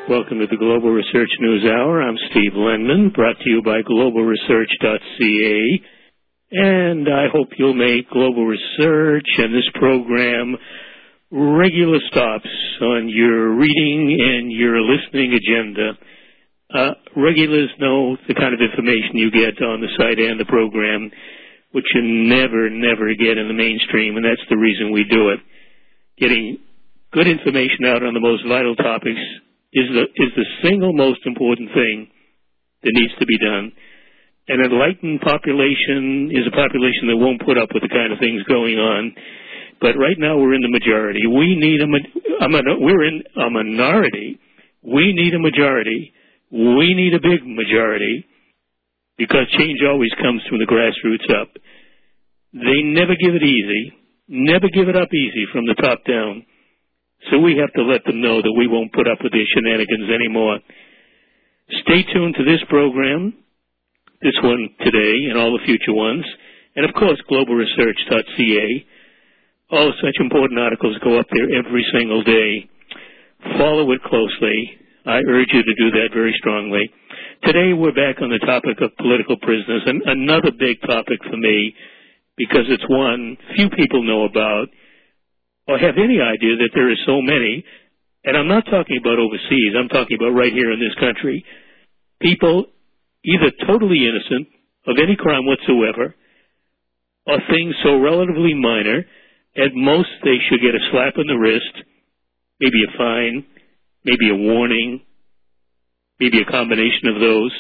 Welcome to the Global Research News Hour. I'm Steve Lenman, brought to you by globalresearch.ca. And I hope you'll make Global Research and this program regular stops on your reading and your listening agenda. Regulars know the kind of information you get on the site and the program, which you never get in the mainstream, and that's the reason we do it. Getting good information out on the most vital topics is the single most important thing that needs to be done. An enlightened population is a population that won't put up with the kind of things going on. But right now we're in the majority. We're in a minority. We need a majority. We need a big majority because change always comes from the grassroots up. They never give it easy, never give it up easy from the top down. So we have to let them know that we won't put up with their shenanigans anymore. Stay tuned to this program, this one today and all the future ones, and of course globalresearch.ca. All such important articles go up there every single day. Follow it closely. I urge you to do that very strongly. Today we're back on the topic of political prisoners, and another big topic for me because it's one few people know about or have any idea that there are so many. And I'm not talking about overseas. I'm talking about right here in this country. People either totally innocent of any crime whatsoever or things so relatively minor, at most they should get a slap on the wrist, maybe a fine, maybe a warning, maybe a combination of those.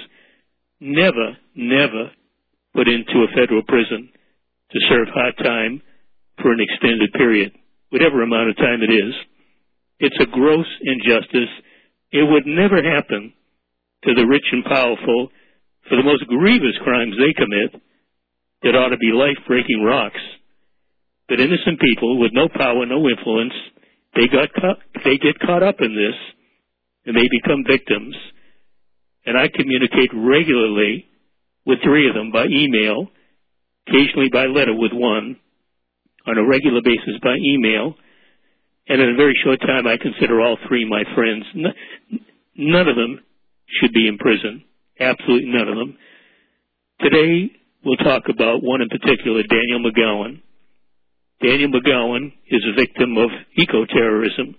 Never put into a federal prison to serve hard time for an extended period, whatever amount of time it is. It's a gross injustice. It would never happen to the rich and powerful for the most grievous crimes they commit that ought to be life-breaking rocks. But innocent people with no power, no influence, they get caught up in this, and they become victims. And I communicate regularly with three of them by email, occasionally by letter with one, on a regular basis by email, and in a very short time I consider all three my friends. None of them should be in prison. Absolutely none of them. Today we'll talk about one in particular, Daniel McGowan. Daniel McGowan is a victim of eco-terrorism.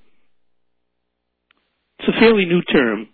It's a fairly new term.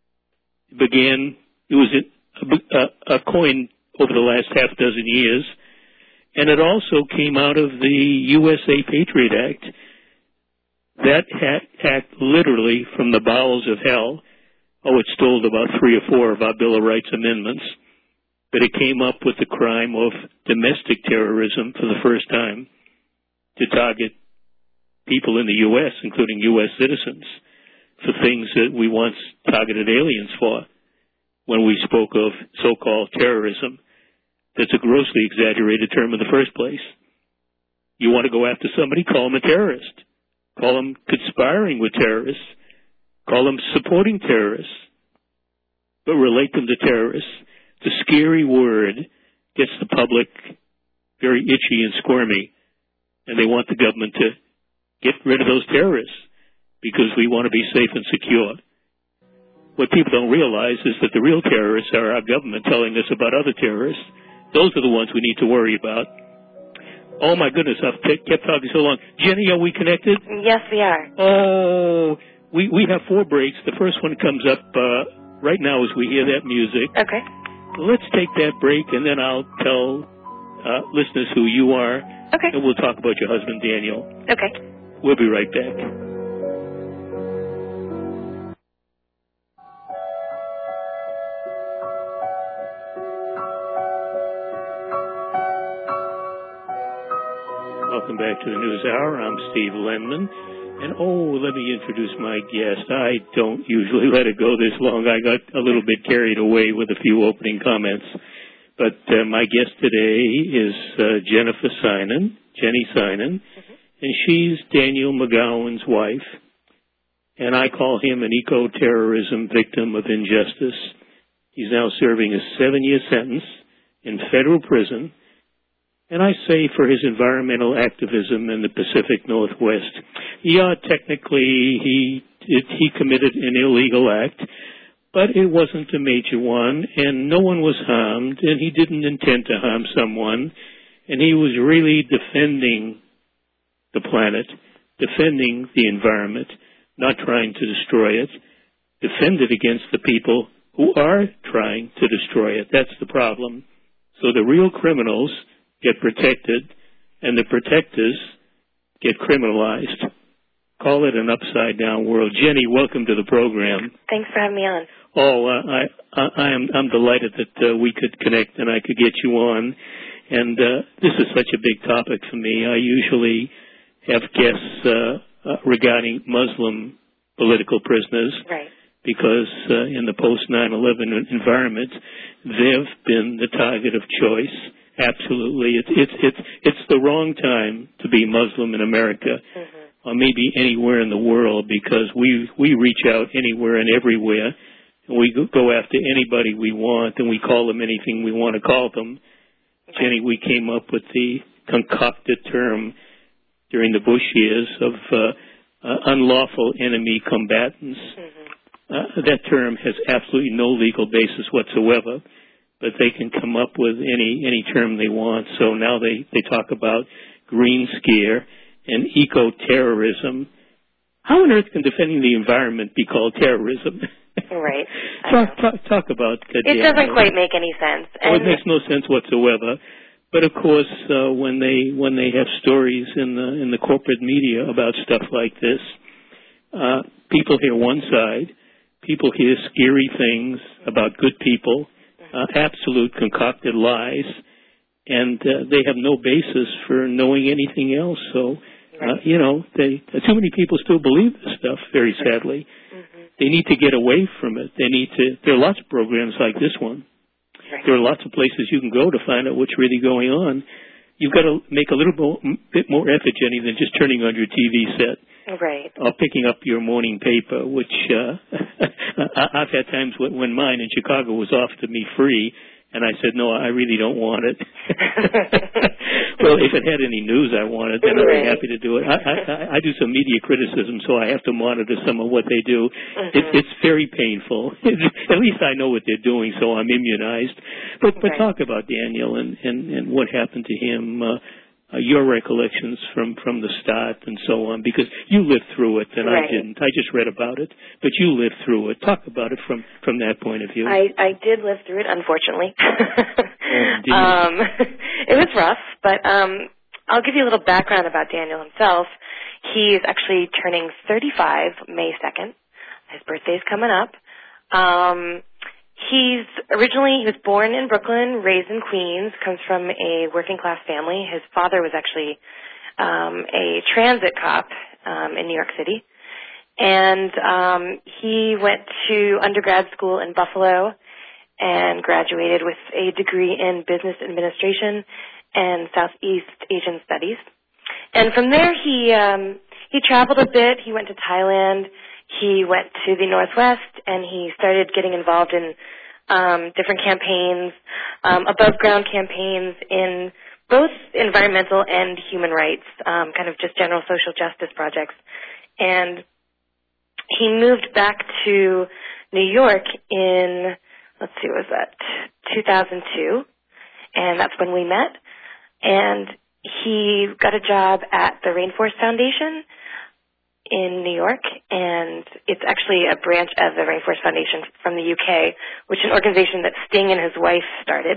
It was a coin over the last half dozen years, and it also came out of the USA Patriot Act. That act literally from the bowels of hell. It stole about 3 or 4 of our Bill of Rights amendments, but it came up with the crime of domestic terrorism for the first time to target people in the U.S., including U.S. citizens, for things that we once targeted aliens for when we spoke of so-called terrorism. That's a grossly exaggerated term in the first place. You want to go after somebody, call them a terrorist. Call them conspiring with terrorists. Call them supporting terrorists. But relate them to terrorists. The scary word gets the public very itchy and squirmy, and they want the government to get rid of those terrorists because we want to be safe and secure. What people don't realize is that the real terrorists are our government telling us about other terrorists. Those are the ones we need to worry about. Oh, my goodness, I've kept talking so long. Jenny, are we connected? Yes, we are. Oh, we have 4 breaks. The first one comes up right now as we hear that music. Okay. Let's take that break, and then I'll tell listeners who you are. Okay. And we'll talk about your husband, Daniel. Okay. We'll be right back. Welcome back to the News Hour. I'm Steve Lenman. And, let me introduce my guest. I don't usually let it go this long. I got a little bit carried away with a few opening comments. But my guest today is Jennifer Synan, Jenny Synan, and she's Daniel McGowan's wife. And I call him an eco-terrorism victim of injustice. He's now serving a 7-year sentence in federal prison, and I say for his environmental activism in the Pacific Northwest. Yeah, technically he he committed an illegal act, but it wasn't a major one, and no one was harmed, and he didn't intend to harm someone, and he was really defending the planet, defending the environment, not trying to destroy it, defend it against the people who are trying to destroy it. That's the problem. So the real criminals get protected, and the protectors get criminalized. Call it an upside-down world. Jenny, welcome to the program. Thanks for having me on. Oh, I'm delighted that we could connect and I could get you on. And this is such a big topic for me. I usually have guests regarding Muslim political prisoners. Right. Because in the post-9/11 environment, they've been the target of choice. Absolutely. It's the wrong time to be Muslim in America, or maybe anywhere in the world, because we reach out anywhere and everywhere, and we go after anybody we want, and we call them anything we want to call them. Okay. Jenny, we came up with the concocted term during the Bush years of unlawful enemy combatants. That term has absolutely no legal basis whatsoever, but they can come up with any term they want. So now they talk about green scare and eco-terrorism. How on earth can defending the environment be called terrorism? Right. Talk about it doesn't quite make any sense. Oh, it makes no sense whatsoever. But of course, when they have stories in the corporate media about stuff like this, people hear one side. People hear scary things about good people, absolute concocted lies, and they have no basis for knowing anything else. So, too many people still believe this stuff, very sadly. They need to get away from it. There are lots of programs like this one. There are lots of places you can go to find out what's really going on. You've got to make a bit more effort, Jenny, than just turning on your TV set. Right. Or picking up your morning paper, which I've had times when mine in Chicago was offered me free, and I said, no, I really don't want it. Well, if it had any news I wanted, then I'd be happy to do it. I do some media criticism, so I have to monitor some of what they do. It's very painful. At least I know what they're doing, so I'm immunized. But talk about Daniel and what happened to him. Your recollections from the start and so on, because you lived through it and I didn't. I just read about it, but you lived through it. Talk about it from that point of view. I did live through it, unfortunately. It was rough, but I'll give you a little background about Daniel himself. He is actually turning 35 May 2nd. His birthday's coming up. He was born in Brooklyn, raised in Queens, comes from a working class family. His father was actually a transit cop in New York City. And he went to undergrad school in Buffalo and graduated with a degree in business administration and Southeast Asian studies. And from there he traveled a bit. He went to Thailand. He went to the Northwest, and he started getting involved in different campaigns, above-ground campaigns in both environmental and human rights, kind of just general social justice projects. And he moved back to New York in, 2002, and that's when we met. And he got a job at the Rainforest Foundation in New York, and it's actually a branch of the Rainforest Foundation from the UK, which is an organization that Sting and his wife started.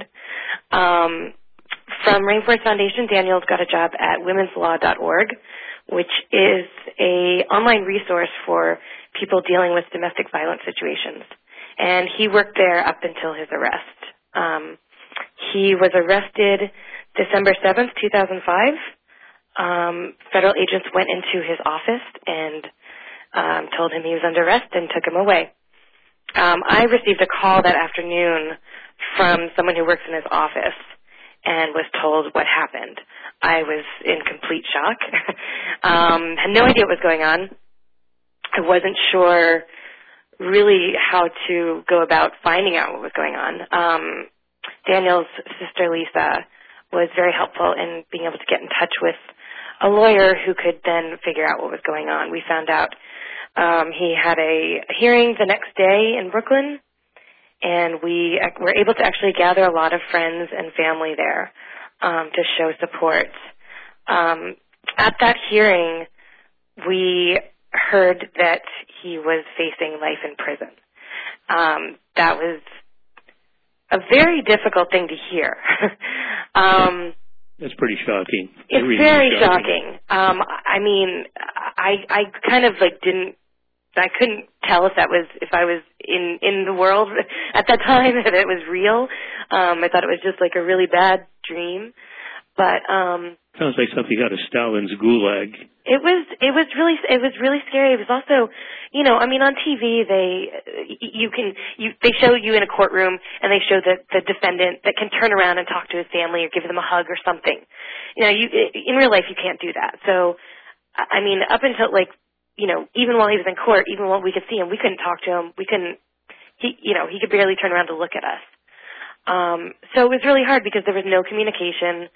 From Rainforest Foundation, Daniel's got a job at womenslaw.org, which is a online resource for people dealing with domestic violence situations. And he worked there up until his arrest. He was arrested December 7th, 2005. Federal agents went into his office and told him he was under arrest and took him away. I received a call that afternoon from someone who works in his office and was told what happened. I was in complete shock. Had no idea what was going on. I wasn't sure really how to go about finding out what was going on. Daniel's sister, Lisa, was very helpful in being able to get in touch with a lawyer who could then figure out what was going on. We found out He had a hearing the next day in Brooklyn, and we were able to actually gather a lot of friends and family there to show support. At that hearing, we heard that he was facing life in prison. That was a very difficult thing to hear. That's pretty shocking. It's really very shocking. I mean, I kind of like I couldn't tell if I was in the world at that time, if it was real. I thought it was just like a really bad dream. But sounds like something out of Stalin's Gulag. It was really scary. It was also, I mean, on TV they show you in a courtroom and they show the defendant that can turn around and talk to his family or give them a hug or something. In real life you can't do that. So, I mean, up until even while he was in court, even while we could see him, we couldn't talk to him. He could barely turn around to look at us. So it was really hard because there was no communication.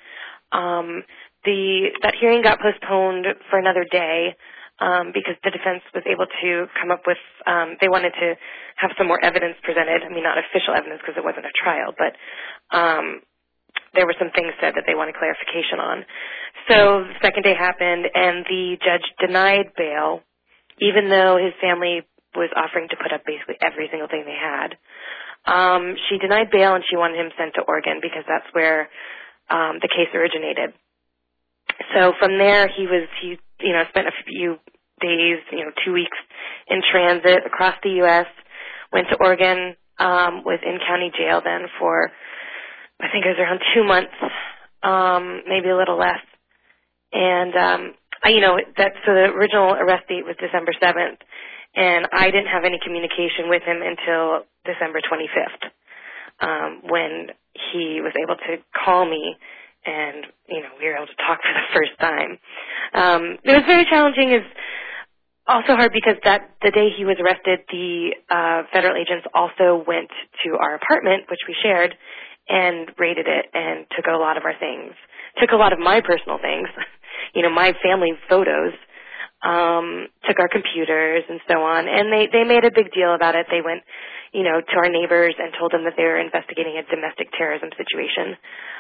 That hearing got postponed for another day because the defense was able to come up with, they wanted to have some more evidence presented. I mean, not official evidence because it wasn't a trial, but there were some things said that they wanted clarification on. So the second day happened, and the judge denied bail, even though his family was offering to put up basically every single thing they had. She denied bail, and she wanted him sent to Oregon because that's where the case originated. So from there, he spent a few days, 2 weeks in transit across the U.S., went to Oregon, was in county jail then for, I think it was around 2 months, maybe a little less. And, so the original arrest date was December 7th, and I didn't have any communication with him until December 25th, when he was able to call me, and, we were able to talk for the first time. It was very challenging. It's also hard because the day he was arrested, the federal agents also went to our apartment, which we shared, and raided it and took a lot of our things, took a lot of my personal things, my family photos, took our computers and so on, and they made a big deal about it. They went, to our neighbors and told them that they were investigating a domestic terrorism situation.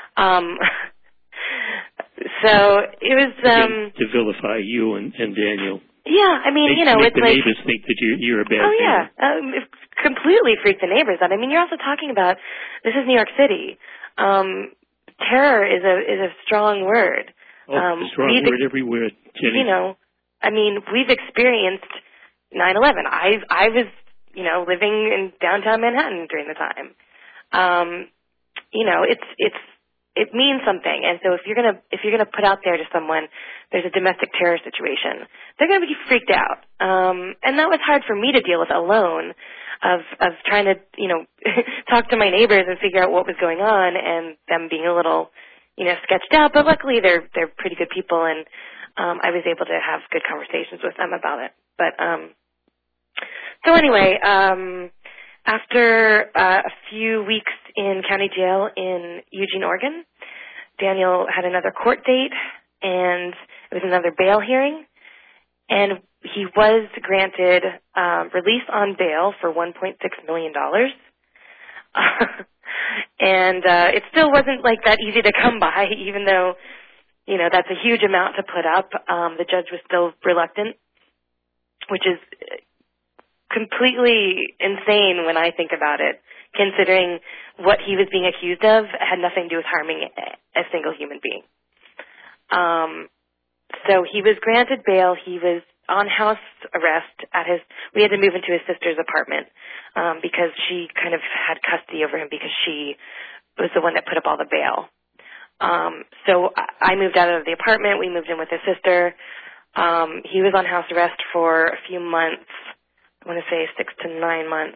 So it was to vilify you and Daniel. Yeah, I mean, it's like the neighbors think that you're a bad. Oh yeah, it completely freaked the neighbors out. I mean, you're also talking about this is New York City. Terror is a strong word. Oh, a strong word everywhere, Jenny. I mean, we've experienced 9/11. I was, living in downtown Manhattan during the time. It means something, and so if you're gonna put out there to someone there's a domestic terror situation, they're gonna be freaked out, and that was hard for me to deal with alone, of trying to talk to my neighbors and figure out what was going on, and them being a little sketched out. But luckily they're pretty good people, and I was able to have good conversations with them about it. But so anyway, after a few weeks in county jail in Eugene, Oregon, Daniel had another court date, and it was another bail hearing, and he was granted release on bail for $1.6 million. And it still wasn't like that easy to come by, even though, that's a huge amount to put up. The judge was still reluctant, which is completely insane when I think about it, considering what he was being accused of had nothing to do with harming a single human being. So he was granted bail. He was on house arrest we had to move into his sister's apartment, because she kind of had custody over him because she was the one that put up all the bail. So I moved out of the apartment. We moved in with his sister. He was on house arrest for a few months. I want to say 6 to 9 months.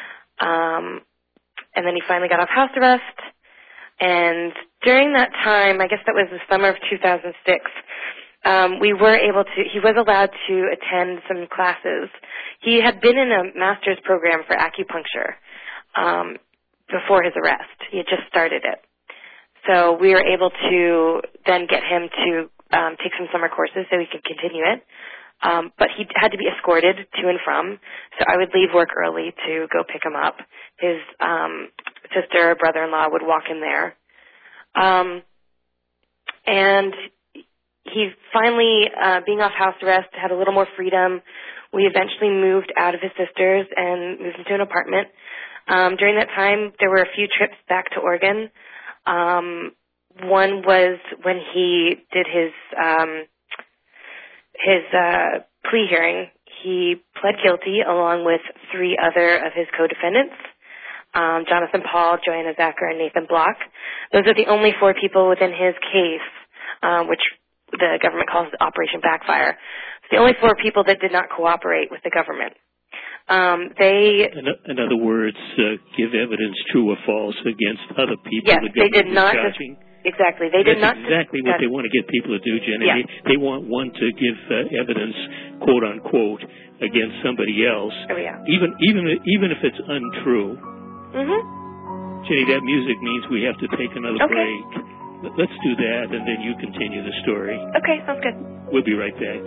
And then he finally got off house arrest. And during that time, I guess that was the summer of 2006, he was allowed to attend some classes. He had been in a master's program for acupuncture before his arrest. He had just started it. So we were able to then get him to take some summer courses so he could continue it. but he had to be escorted to and from, so I would leave work early to go pick him up. His sister or brother-in-law would walk him there. And he finally, being off house arrest, had a little more freedom. We eventually moved out of his sister's and moved into an apartment. During that time, there were a few trips back to Oregon. One was when he did his plea hearing. He pled guilty along with 3 other of his co-defendants, Jonathan Paul, Joanna Zacher, and Nathan Block. Those are the only 4 people within his case, which the government calls Operation Backfire. It's the only 4 people that did not cooperate with the government. In other words, give evidence true or false against other people. Yes, they did not. Exactly. They did not. That's exactly what they want to get people to do, Jenny. Yeah. They want one to give evidence, quote unquote, against somebody else. Oh, yeah. Even if it's untrue. Mm-hmm. Jenny, that music means we have to take another break. Let's do that, and then you continue the story. Okay, sounds good. We'll be right back.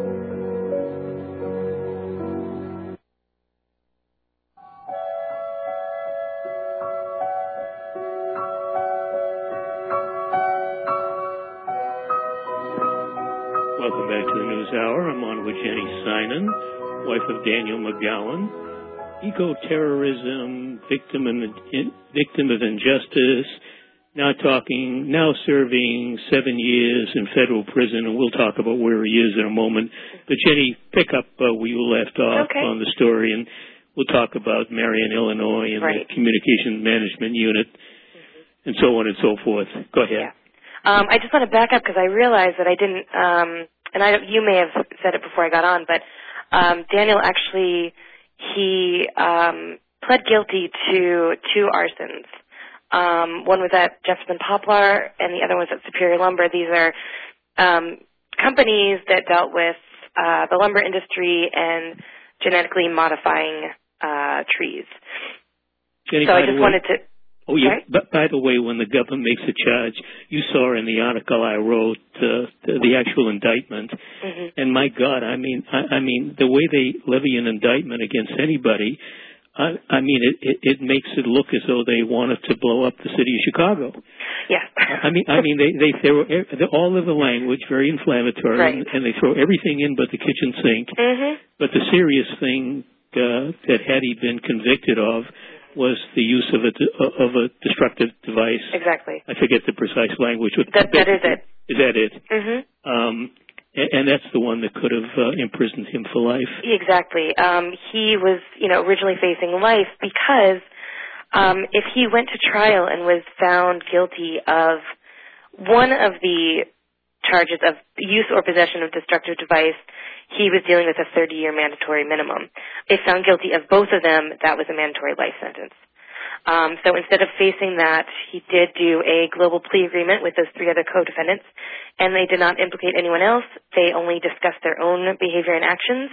Welcome back to the News Hour. I'm on with Jenny Sinan, wife of Daniel McGowan, eco-terrorism, victim of injustice, now serving 7 years in federal prison, and we'll talk about where he is in a moment. But Jenny, pick up where you left off on the story, and we'll talk about Marion, Illinois, and the Communication Management Unit, and so on and so forth. Go ahead. Yeah. I just want to back up because I realized that I didn't, you may have said it before I got on, but Daniel actually, he pled guilty to 2 arsons. One was at Jefferson Poplar, and the other was at Superior Lumber. These are companies that dealt with the lumber industry and genetically modifying trees. Jenny, so I just wanted to... Oh, yeah. But by the way, when the government makes a charge, you saw in the article I wrote the actual indictment, and my God, I mean, the way they levy an indictment against anybody, it makes it look as though they wanted to blow up the city of Chicago. Yeah. They throw all of the language very inflammatory, and they throw everything in but the kitchen sink. But the serious thing that had he been convicted of was the use of a destructive device. Exactly. I forget the precise language. That is it. Is that it? And that's the one that could have imprisoned him for life. Exactly. He was, originally facing life because if he went to trial and was found guilty of one of the charges of use or possession of destructive device, he was dealing with a 30-year mandatory minimum. If found guilty of both of them, that was a mandatory life sentence. So instead of facing that, he did do a global plea agreement with those 3 other co-defendants, and they did not implicate anyone else. They only discussed their own behavior and actions,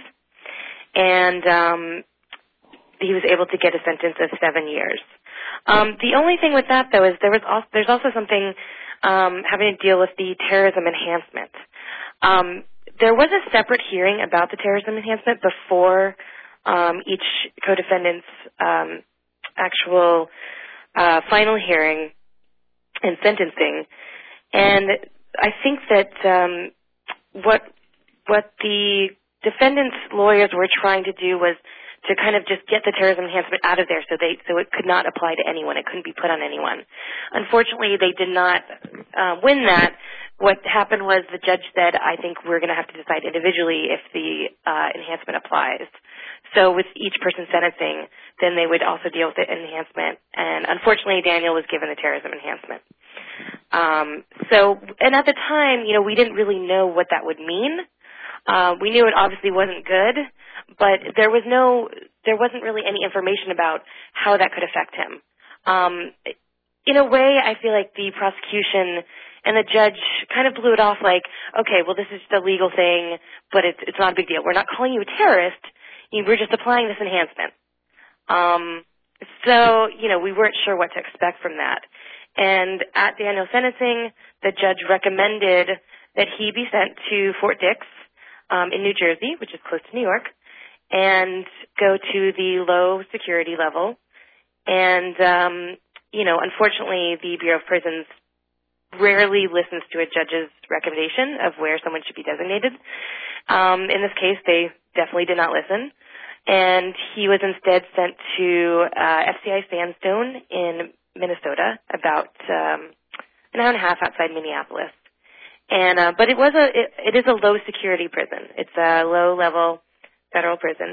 and he was able to get a sentence of 7 years. The only thing with that, though, is there's also something having to deal with the terrorism enhancement. There was a separate hearing about the terrorism enhancement before each co-defendant's actual final hearing and sentencing, and I think that what the defendant's lawyers were trying to do was to kind of just get the terrorism enhancement out of there so it could not apply to anyone. It couldn't be put on anyone. Unfortunately, they did not win that. What happened was the judge said, I think we're going to have to decide individually if the enhancement applies. So with each person sentencing, then they would also deal with the enhancement. And unfortunately, Daniel was given the terrorism enhancement. And at the time, we didn't really know what that would mean. We knew it obviously wasn't good, but there wasn't really any information about how that could affect him. In a way, I feel like the prosecution and the judge kind of blew it off like, okay, well, this is just a legal thing, but it's not a big deal. We're not calling you a terrorist. We're just applying this enhancement. So, we weren't sure what to expect from that. And at Daniel's sentencing, the judge recommended that he be sent to Fort Dix in New Jersey, which is close to New York, and go to the low security level. And, unfortunately, the Bureau of Prisons rarely listens to a judge's recommendation of where someone should be designated. In this case, they definitely did not listen. And he was instead sent to FCI Sandstone in Minnesota, about an hour and a half outside Minneapolis. And but it is a low security prison. It's a low level federal prison.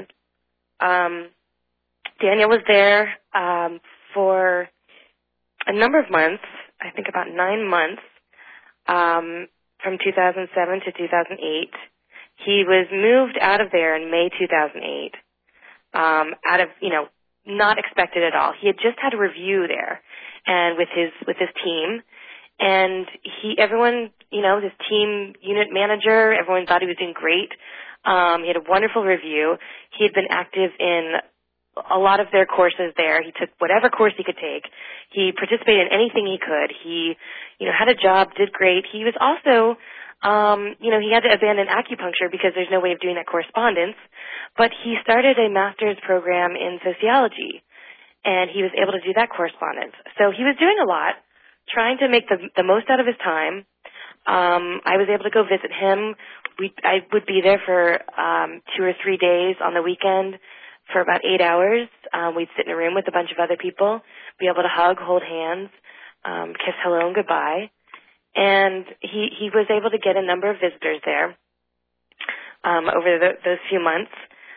Daniel was there for a number of months, I think about 9 months, from 2007 to 2008. He was moved out of there in May 2008, out of, not expected at all. He had just had a review there, and with his team, and everyone, his team unit manager, everyone thought he was doing great. He had a wonderful review. He had been active in a lot of their courses there. He took whatever course he could take. He participated in anything he could. He, had a job, did great. He was also, he had to abandon acupuncture because there's no way of doing that correspondence. But he started a master's program in sociology, and he was able to do that correspondence. So he was doing a lot, trying to make the most out of his time. I was able to go visit him. I would be there for 2 or 3 days on the weekend for about 8 hours. We'd sit in a room with a bunch of other people, be able to hug, hold hands, kiss hello and goodbye. And he was able to get a number of visitors there over those few months.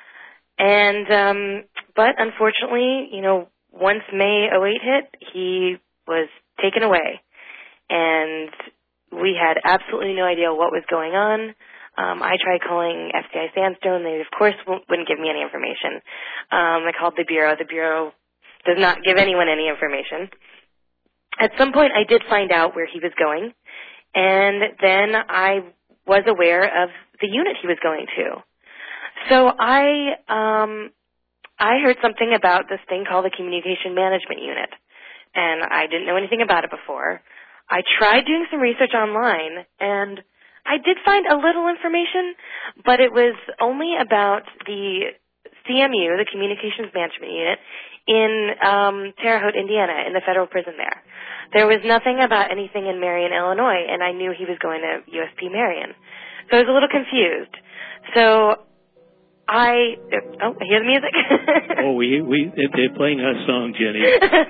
And but unfortunately, once May 2008 hit, he was taken away. And we had absolutely no idea what was going on. I tried calling FCI Sandstone. They, of course, wouldn't give me any information. I called the Bureau. The Bureau does not give anyone any information. At some point, I did find out where he was going, and then I was aware of the unit he was going to. So I heard something about this thing called the Communication Management Unit, and I didn't know anything about it before. I tried doing some research online, and I did find a little information, but it was only about the CMU, the Communications Management Unit, in Terre Haute, Indiana, in the federal prison there. There was nothing about anything in Marion, Illinois, and I knew he was going to USP Marion. So I was a little confused. So I hear the music. They're playing our song, Jenny.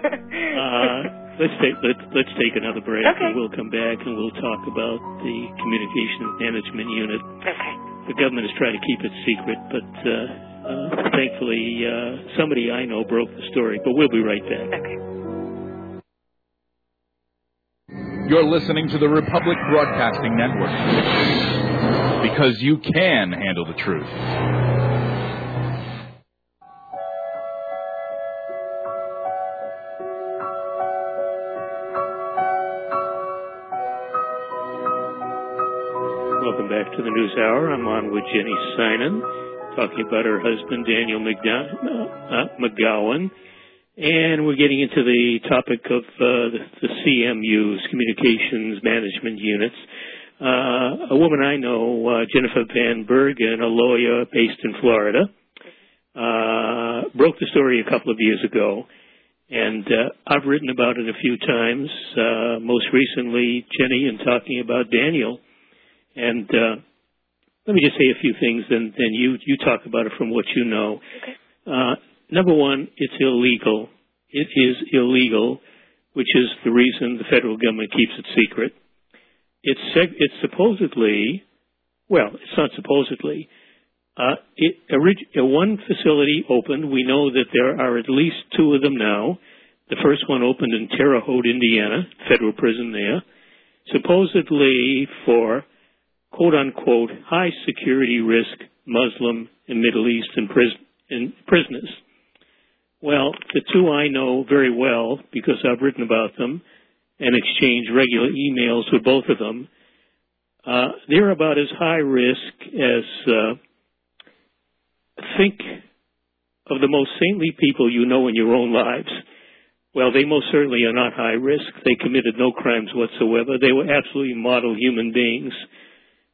Let's take another break. Okay. And we'll come back and we'll talk about the Communications Management Unit. Okay. The government is trying to keep it secret, but thankfully somebody I know broke the story. But we'll be right back. Okay. You're listening to the Republic Broadcasting Network, because you can handle the truth. Welcome back to the News Hour. I'm on with Jenny Sinan, talking about her husband, Daniel McGowan. And we're getting into the topic of the CMUs, Communications Management Units. A woman I know, Jennifer Van Bergen, a lawyer based in Florida, broke the story a couple of years ago. And I've written about it a few times, most recently, Jenny, in talking about Daniel. And let me just say a few things, then you talk about it from what you know. Okay. Number one, it's illegal. It is illegal, which is the reason the federal government keeps it secret. It's supposedly, well, it's not supposedly. One facility opened. We know that there are at least 2 of them now. The first one opened in Terre Haute, Indiana, federal prison there, supposedly for quote-unquote high-security risk Muslim and Middle Eastern prisoners. Well, the 2 I know very well because I've written about them and exchanged regular emails with both of them. They're about as high risk as think of the most saintly people you know in your own lives. Well, they most certainly are not high risk. They committed no crimes whatsoever. They were absolutely model human beings.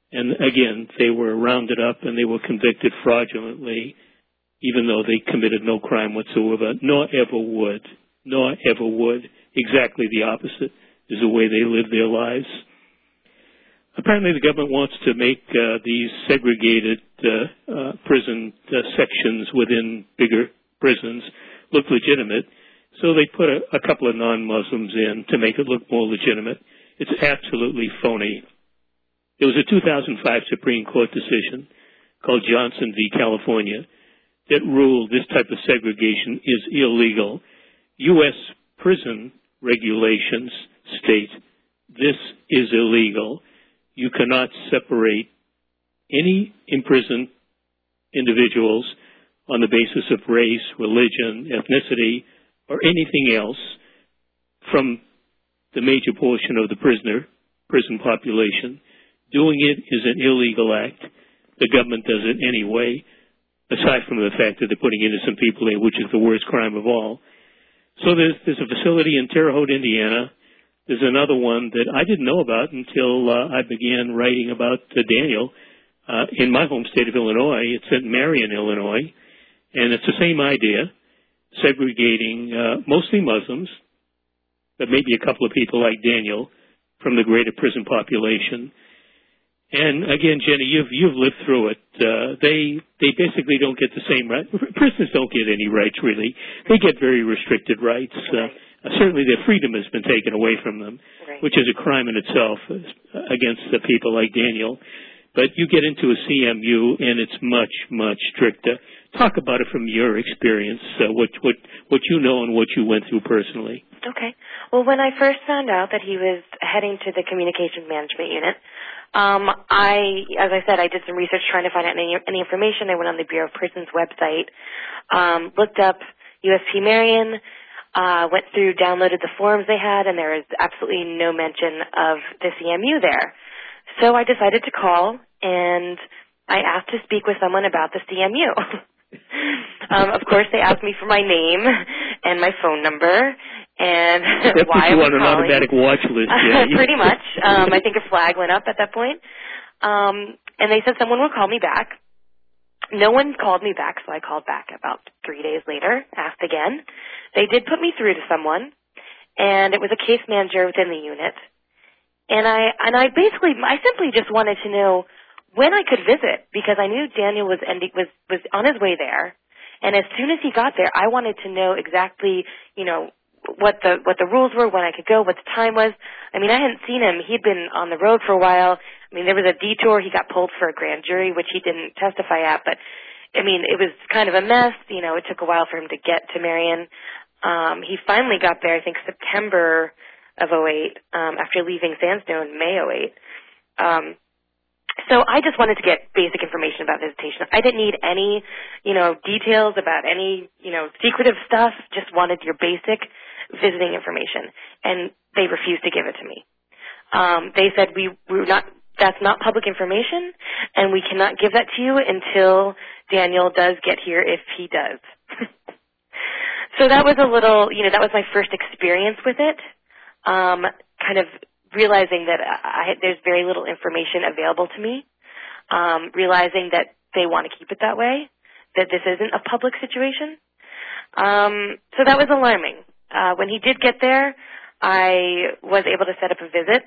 And again, they were rounded up and they were convicted fraudulently, even though they committed no crime whatsoever, nor ever would. Exactly the opposite is the way they live their lives. Apparently the government wants to make these segregated prison sections within bigger prisons look legitimate, so they put a couple of non-Muslims in to make it look more legitimate. It's absolutely phony. There was a 2005 Supreme Court decision called Johnson v. California that ruled this type of segregation is illegal. U.S. prison regulations state this is illegal. You cannot separate any imprisoned individuals on the basis of race, religion, ethnicity, or anything else from the major portion of the prison population. Doing it is an illegal act. The government does it anyway, aside from the fact that they're putting innocent people in, which is the worst crime of all. So there's a facility in Terre Haute, Indiana. There's another one that I didn't know about until I began writing about Daniel in my home state of Illinois. It's in Marion, Illinois, and it's the same idea, segregating mostly Muslims, but maybe a couple of people like Daniel from the greater prison population. And again, Jenny, you've lived through it. They basically don't get the same rights. Prisoners don't get any rights, really. They get very restricted rights. Certainly their freedom has been taken away from them, which is a crime in itself against the people like Daniel. But you get into a CMU, and it's much, much stricter. Talk about it from your experience, what you know and what you went through personally. Okay. Well, when I first found out that he was heading to the Communication Management Unit, as I said, I did some research trying to find out any information. I went on the Bureau of Prisons website, looked up USP Marion, went through, downloaded the forms they had, and there was absolutely no mention of the CMU there. So I decided to call, and I asked to speak with someone about the CMU. Of course, they asked me for my name and my phone number, and why I was calling. That's on an automatic watch list, yeah. Pretty much. I think a flag went up at that point. And they said someone would call me back. No one called me back, so I called back about 3 days later, asked again. They did put me through to someone, and it was a case manager within the unit. And I simply just wanted to know when I could visit, because I knew Daniel was on his way there. And as soon as he got there, I wanted to know exactly, what the rules were, when I could go, what the time was. I mean, I hadn't seen him. He'd been on the road for a while. I mean, there was a detour. He got pulled for a grand jury, which he didn't testify at. But, I mean, it was kind of a mess. It took a while for him to get to Marion. He finally got there, I think, September of 2008, after leaving Sandstone, May 2008. So I just wanted to get basic information about visitation. I didn't need any, details about any, secretive stuff. Just wanted your basic visiting information. And they refused to give it to me. They said that's not public information, and we cannot give that to you until Daniel does get here, if he does. So that was that was my first experience with it. Kind of realizing that there's very little information available to me, realizing that they want to keep it that way, that this isn't a public situation. So that was alarming. When he did get there, I was able to set up a visit.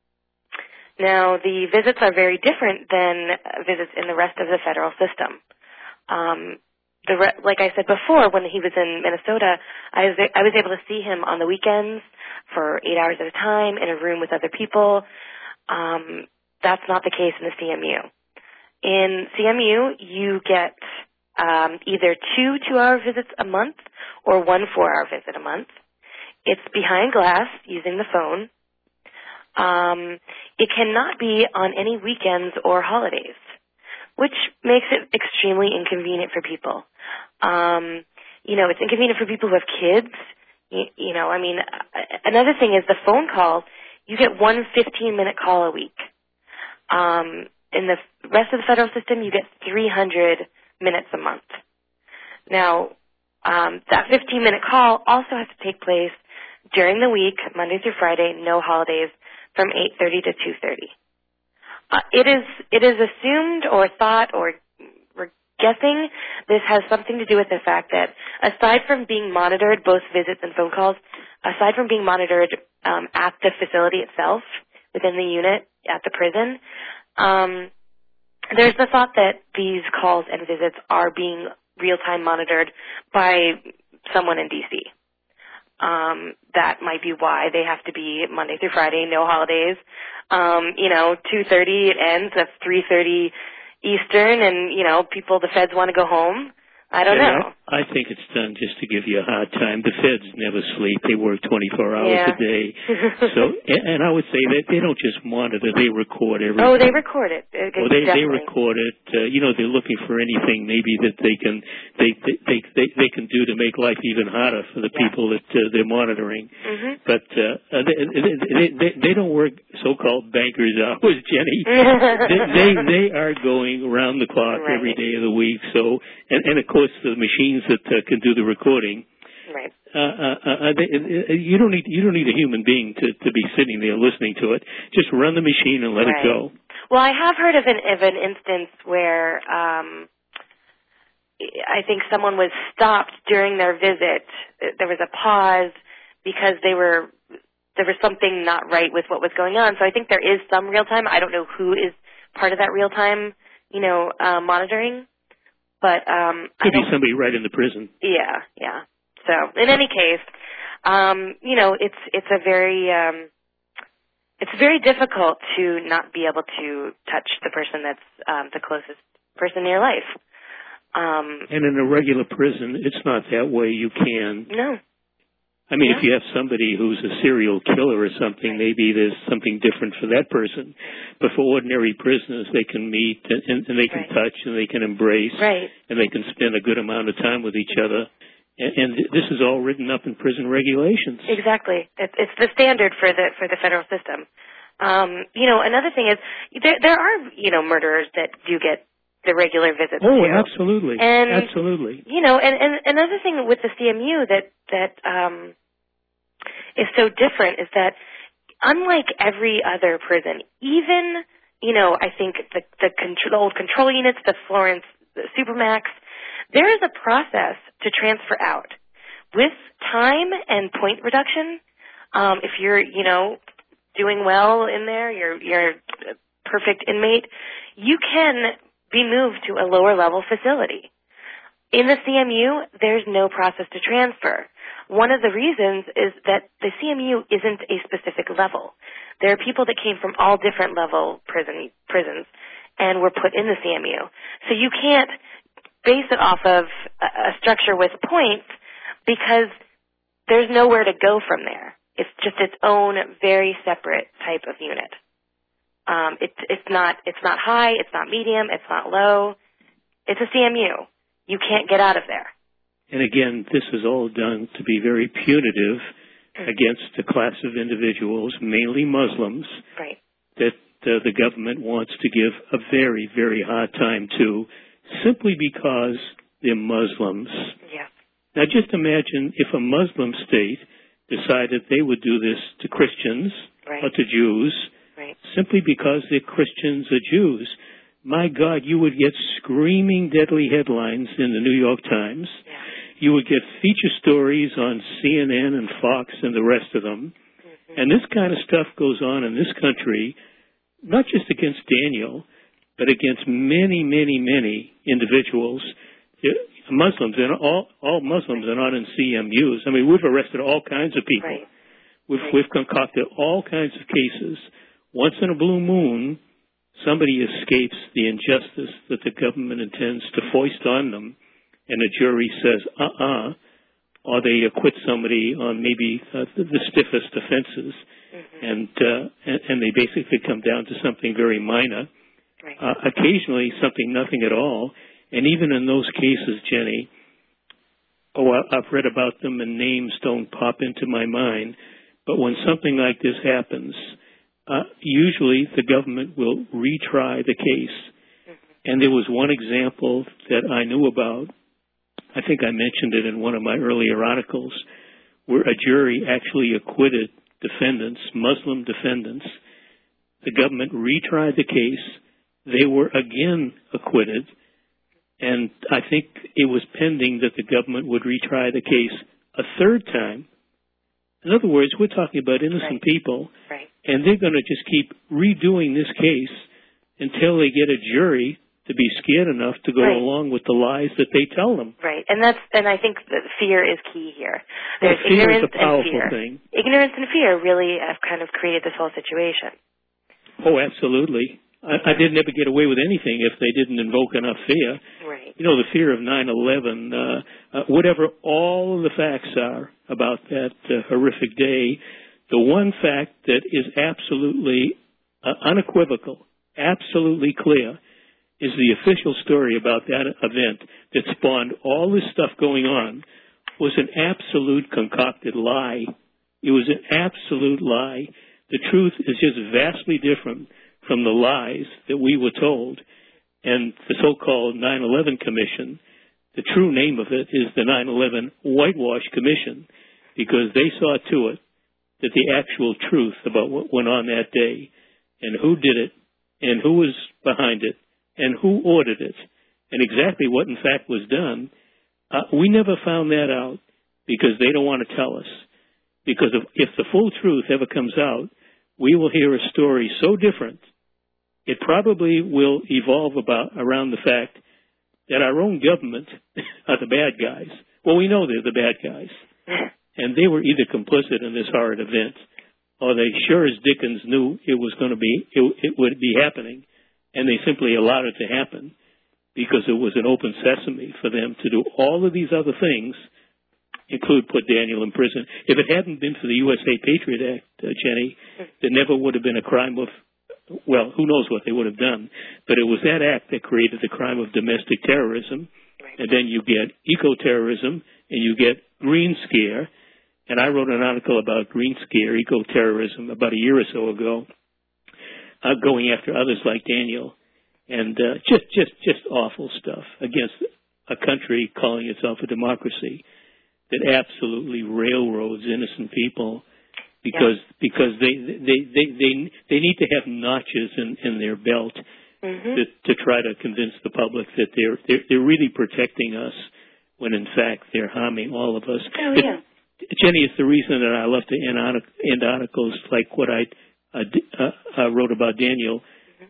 Now, the visits are very different than visits in the rest of the federal system. Like I said before, when he was in Minnesota, I was able to see him on the weekends for 8 hours at a time in a room with other people. That's not the case in the CMU. In CMU, you get either 2 2-hour visits a month or 1 4-hour visit a month. It's behind glass using the phone. It cannot be on any weekends or holidays, which makes it extremely inconvenient for people. It's inconvenient for people who have kids. Another thing is the phone call. You get 1 15-minute call a week. In the rest of the federal system, you get 300 minutes a month. Now, that 15-minute call also has to take place during the week, Monday through Friday, no holidays, from 8:30 to It is assumed or thought or we're guessing this has something to do with the fact that aside from being monitored, both visits and phone calls, aside from being monitored at the facility itself, within the unit, at the prison, there's the thought that these calls and visits are being real-time monitored by someone in D.C. That might be why they have to be Monday through Friday, no holidays. 2:30 it ends, that's 3:30 Eastern, and, the feds want to go home. I don't know. I think it's done just to give you a hard time. The feds never sleep. They work 24 hours a day. And I would say that they don't just monitor, they record everything. Oh, they record it. They record it. They're looking for anything maybe that they can do to make life even harder for the people that they're monitoring. Mm-hmm. But they don't work so-called bankers hours, Jenny. they are going around the clock every day of the week. So and of course the machines that can do the recording. Right. You don't need a human being to be sitting there listening to it. Just run the machine and let it go. Well, I have heard of an instance where I think someone was stopped during their visit. There was a pause because there was something not right with what was going on. So I think there is some real time. I don't know who is part of that real time, monitoring. But could be somebody right in the prison. Yeah. So in any case, it's very difficult to not be able to touch the person that's the closest person in your life. And in a regular prison, it's not that way. You can. No. I mean, if you have somebody who's a serial killer or something, maybe there's something different for that person. But for ordinary prisoners, they can meet and they can touch and they can embrace and they can spend a good amount of time with each other. And this is all written up in prison regulations. Exactly. It's the standard for the federal system. Another thing is there are murderers that do get the regular visits. Oh, too. absolutely. And, absolutely. And another thing with the CMU that is so different is that unlike every other prison, even, I think the old control units, the Florence, the Supermax, there is a process to transfer out. With time and point reduction, if you're, doing well in there, you're a perfect inmate, you can be moved to a lower level facility. In the CMU, there's no process to transfer. One of the reasons is that the CMU isn't a specific level. There are people that came from all different level prisons and were put in the CMU. So you can't base it off of a structure with points because there's nowhere to go from there. It's just its own very separate type of unit. It's not high, it's not medium, it's not low. It's a CMU. You can't get out of there. And again, this is all done to be very punitive against a class of individuals, mainly Muslims, that the government wants to give a very, very hard time to, simply because they're Muslims. Yeah. Now just imagine if a Muslim state decided they would do this to Christians or to Jews, simply because they're Christians or Jews. My God, you would get screaming deadly headlines in the New York Times. Yeah. You would get feature stories on CNN and Fox and the rest of them. Mm-hmm. And this kind of stuff goes on in this country, not just against Daniel, but against many, many, many individuals. Muslims, and all Muslims are not in CMUs. I mean, we've arrested all kinds of people. We've concocted all kinds of cases. Once in a blue moon, somebody escapes the injustice that the government intends to foist on them, and a jury says, or they acquit somebody on maybe the stiffest offenses, and they basically come down to something very minor. Occasionally, something nothing at all. And even in those cases, Jenny, I've read about them and names don't pop into my mind, but when something like this happens, usually the government will retry the case. And there was one example that I knew about, I think I mentioned it in one of my earlier articles, where a jury actually acquitted defendants, Muslim defendants. The government retried the case. They were again acquitted. And I think it was pending that the government would retry the case a third time. In other words, we're talking about innocent people. Right. And they're going to just keep redoing this case until they get a jury to be scared enough to go along with the lies that they tell them. Right, and I think that fear is key here. There's fear ignorance is a powerful and fear. thing. Ignorance and fear really have kind of created this whole situation. Oh, absolutely. I didn't ever get away with anything if they didn't invoke enough fear. Right. You know, the fear of 9/11, whatever all of the facts are about that horrific day, the one fact that is absolutely unequivocal, absolutely clear, is the official story about that event that spawned all this stuff going on was an absolute concocted lie. It was an absolute lie. The truth is just vastly different from the lies that we were told. And the so-called 9/11 Commission, the true name of it is the 9/11 Whitewash Commission, because they saw to it that the actual truth about what went on that day and who did it and who was behind it and who ordered it, and exactly what, in fact, was done, we never found that out because they don't want to tell us. Because if the full truth ever comes out, we will hear a story so different, it probably will evolve around the fact that our own government are the bad guys. Well, we know they're the bad guys. And they were either complicit in this horrid event, or they sure as dickens knew it was going to be, it would be happening. And they simply allowed it to happen because it was an open sesame for them to do all of these other things, include put Daniel in prison. If it hadn't been for the USA Patriot Act, Jenny, there never would have been a crime of, well, who knows what they would have done. But it was that act that created the crime of domestic terrorism. And then you get eco-terrorism and you get green scare. And I wrote an article about green scare, eco-terrorism, about a year or so ago. Going after others like Daniel, and just awful stuff against a country calling itself a democracy that absolutely railroads innocent people because they need to have notches in their belt to try to convince the public that they're really protecting us when in fact they're harming all of us. Oh, yeah. Jenny, it's the reason that I love to end articles like what I wrote about Daniel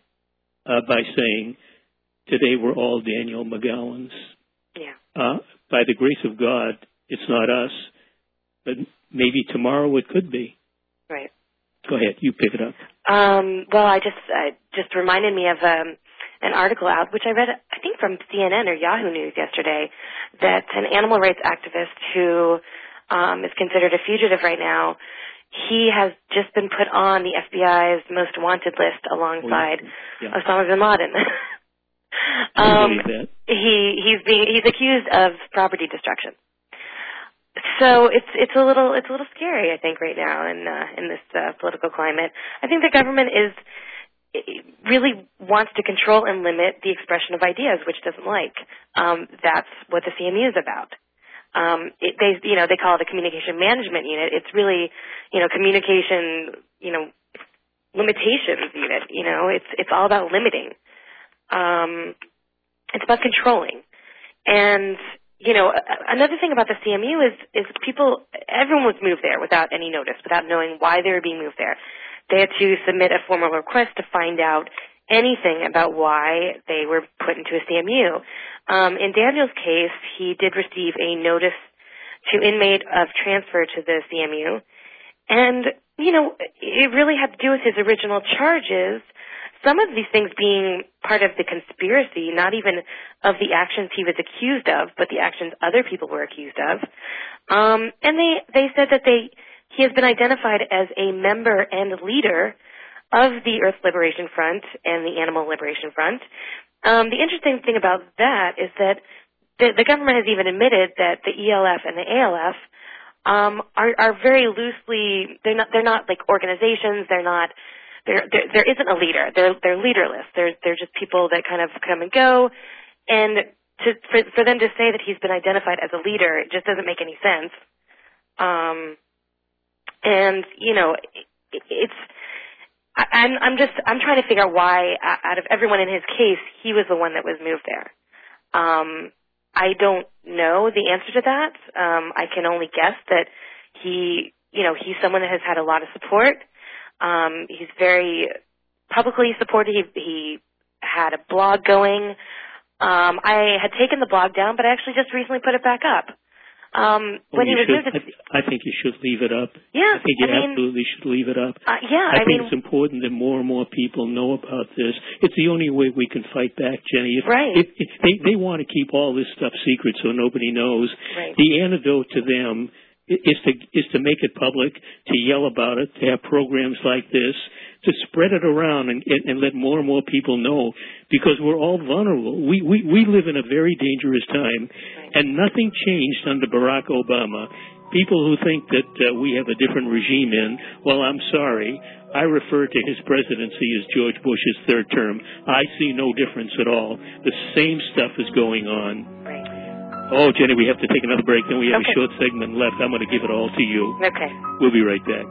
by saying, today we're all Daniel McGowans. Yeah. By the grace of God, it's not us, but maybe tomorrow it could be. Right. Go ahead, you pick it up. Well, I just reminded me of an article out, which I read, I think from CNN or Yahoo News yesterday, that an animal rights activist who is considered a fugitive right now, he has just been put on the FBI's most wanted list alongside Osama bin Laden. I believe that. He's accused of property destruction. So it's a little scary, I think, right now in this political climate. I think the government really wants to control and limit the expression of ideas, which it doesn't like. That's what the CMU is about. They call it a communication management unit. It's really, communication, limitations unit. It's all about limiting. It's about controlling. And, another thing about the CMU is everyone was moved there without any notice, without knowing why they were being moved there. They had to submit a formal request to find out anything about why they were put into a CMU. In Daniel's case, he did receive a notice to inmate of transfer to the CMU. And, it really had to do with his original charges, some of these things being part of the conspiracy, not even of the actions he was accused of, but the actions other people were accused of. And they said that he has been identified as a member and leader of the Earth Liberation Front and the Animal Liberation Front. The interesting thing about that is that the government has even admitted that the ELF and the ALF are very loosely, they're not like organizations, there isn't a leader. They're leaderless. They're just people that kind of come and go. And for them to say that he's been identified as a leader, it just doesn't make any sense. I'm trying to figure out why, out of everyone in his case, he was the one that was moved there. I don't know the answer to that. I can only guess that he's someone that has had a lot of support. He's very publicly supported. He had a blog going. I had taken the blog down, but I actually just recently put it back up. When he was moved, I think you should leave it up. Yeah, I think you absolutely should leave it up. I think it's important that more and more people know about this. It's the only way we can fight back, Jenny. If they want to keep all this stuff secret so nobody knows. Right. The antidote to them is to make it public, to yell about it, to have programs like this, to spread it around and let more and more people know, because we're all vulnerable. We live in a very dangerous time, and nothing changed under Barack Obama. People who think that we have a different regime well, I'm sorry. I refer to his presidency as George Bush's third term. I see no difference at all. The same stuff is going on. Oh, Jenny, we have to take another break. Then we have a short segment left. I'm going to give it all to you. Okay. We'll be right back.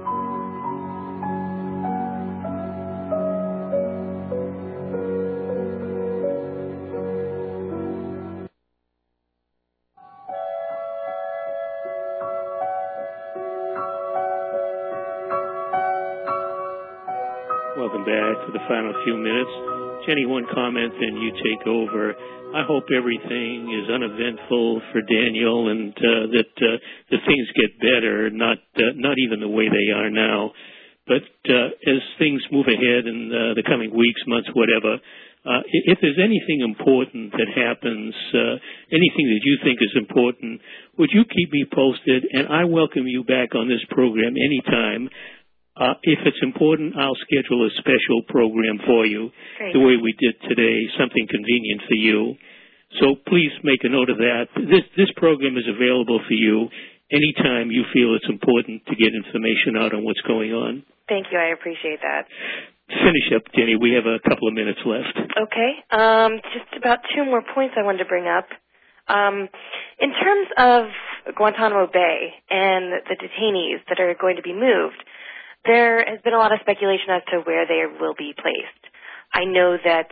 Welcome back for the final few minutes. Jenny, one comment, then you take over. I hope everything is uneventful for Daniel, and that things get better, not even the way they are now. But as things move ahead in the coming weeks, months, whatever, if there's anything important that happens, anything that you think is important, would you keep me posted? And I welcome you back on this program anytime. If it's important, I'll schedule a special program for you, the way we did today, something convenient for you. So please make a note of that. This program is available for you anytime you feel it's important to get information out on what's going on. Thank you. I appreciate that. Finish up, Jenny. We have a couple of minutes left. Okay. Just about two more points I wanted to bring up. In terms of Guantanamo Bay and the detainees that are going to be moved, there has been a lot of speculation as to where they will be placed. I know that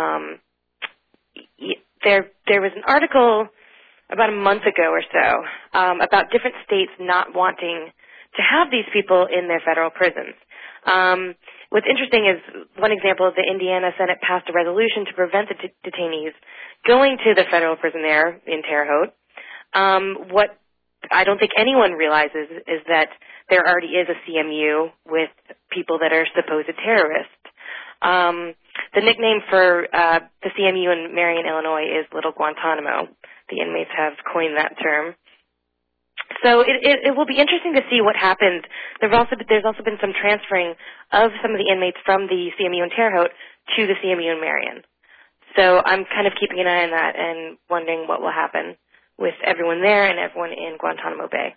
there was an article about a month ago or so about different states not wanting to have these people in their federal prisons. What's interesting is, one example, the Indiana Senate passed a resolution to prevent the detainees going to the federal prison there in Terre Haute. What I don't think anyone realizes is that there already is a CMU with people that are supposed terrorists. The nickname for the CMU in Marion, Illinois is Little Guantanamo. The inmates have coined that term. So it will be interesting to see what happens. There's also been some transferring of some of the inmates from the CMU in Terre Haute to the CMU in Marion. So I'm kind of keeping an eye on that and wondering what will happen with everyone there and everyone in Guantanamo Bay.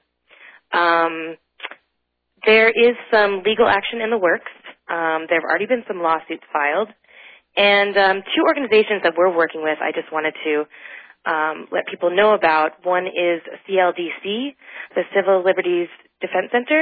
There is some legal action in the works. There have already been some lawsuits filed. And two organizations that we're working with, I just wanted to let people know about. One is CLDC, the Civil Liberties Defense Center.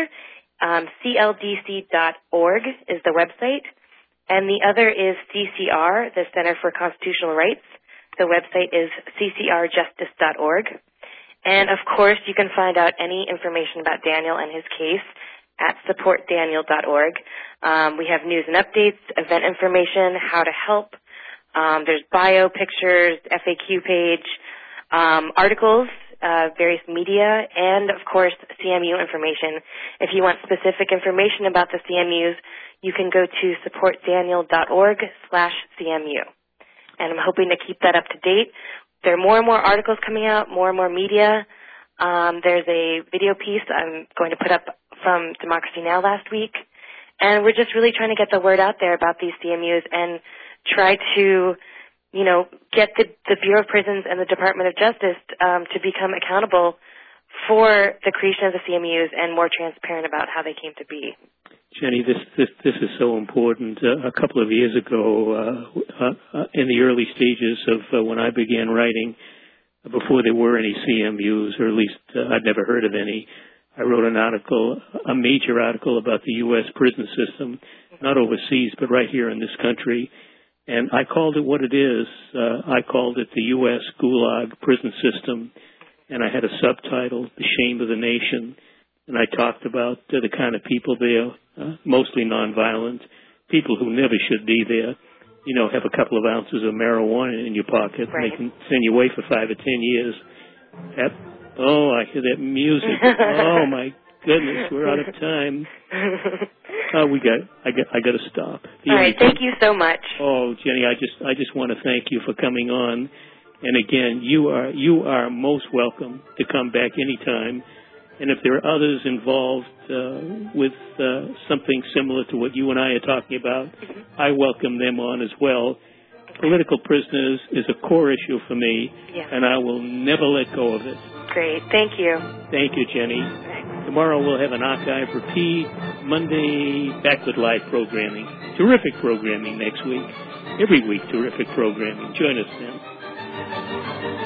CLDC.org is the website. And the other is CCR, the Center for Constitutional Rights. The website is ccrjustice.org. And, of course, you can find out any information about Daniel and his case at supportdaniel.org. We have news and updates, event information, how to help. There's bio pictures, FAQ page, articles, various media, and, of course, CMU information. If you want specific information about the CMUs, you can go to supportdaniel.org/CMU. And I'm hoping to keep that up to date. There are more and more articles coming out, more and more media. There's a video piece I'm going to put up from Democracy Now! Last week. And we're just really trying to get the word out there about these CMUs and try to, get the Bureau of Prisons and the Department of Justice to become accountable for the creation of the CMUs and more transparent about how they came to be. Jenny, this is so important. A couple of years ago, in the early stages of when I began writing, before there were any CMUs, or at least I'd never heard of any, I wrote an article, a major article about the U.S. prison system not overseas, but right here in this country. And I called it what it is. I called it the U.S. Gulag prison system, and I had a subtitle, The Shame of the Nation. And I talked about the kind of people there, mostly nonviolent, people who never should be there. You know, have a couple of ounces of marijuana in your pocket. Right. They can send you away for 5 or 10 years. I hear that music. Oh, my goodness, we're out of time. I got to stop. All right, thank you so much. Oh, Jenny, I just want to thank you for coming on. And again, you are most welcome to come back anytime. And if there are others involved with something similar to what you and I are talking about, I welcome them on as well. Political prisoners is a core issue for me, and I will never let go of it. Great. Thank you. Thank you, Jenny. Tomorrow we'll have an archive repeat. Monday, back with live programming. Terrific programming next week. Every week, terrific programming. Join us then.